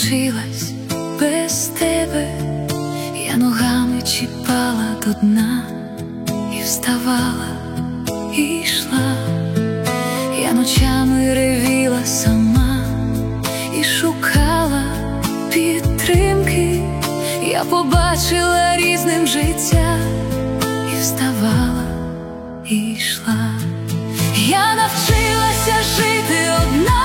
навчилась без тебе, я ногами чіпала до дна і вставала, і йшла. Я ночами ревіла сама і шукала підтримки. Я побачила різним життя і вставала, і йшла. Я навчилася жити одна,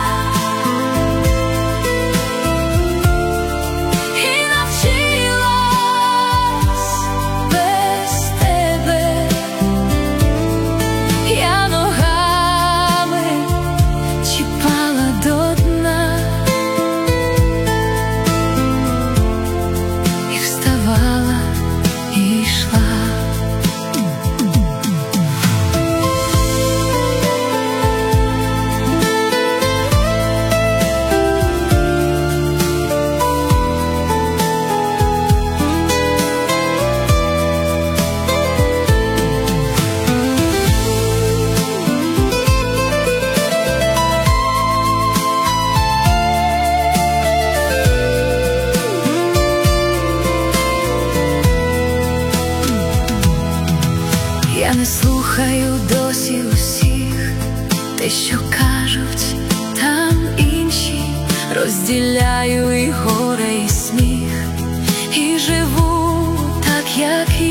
я не слухаю досі усіх, те, що кажуть там інші. Розділяю і горе, і сміх, і живу так, як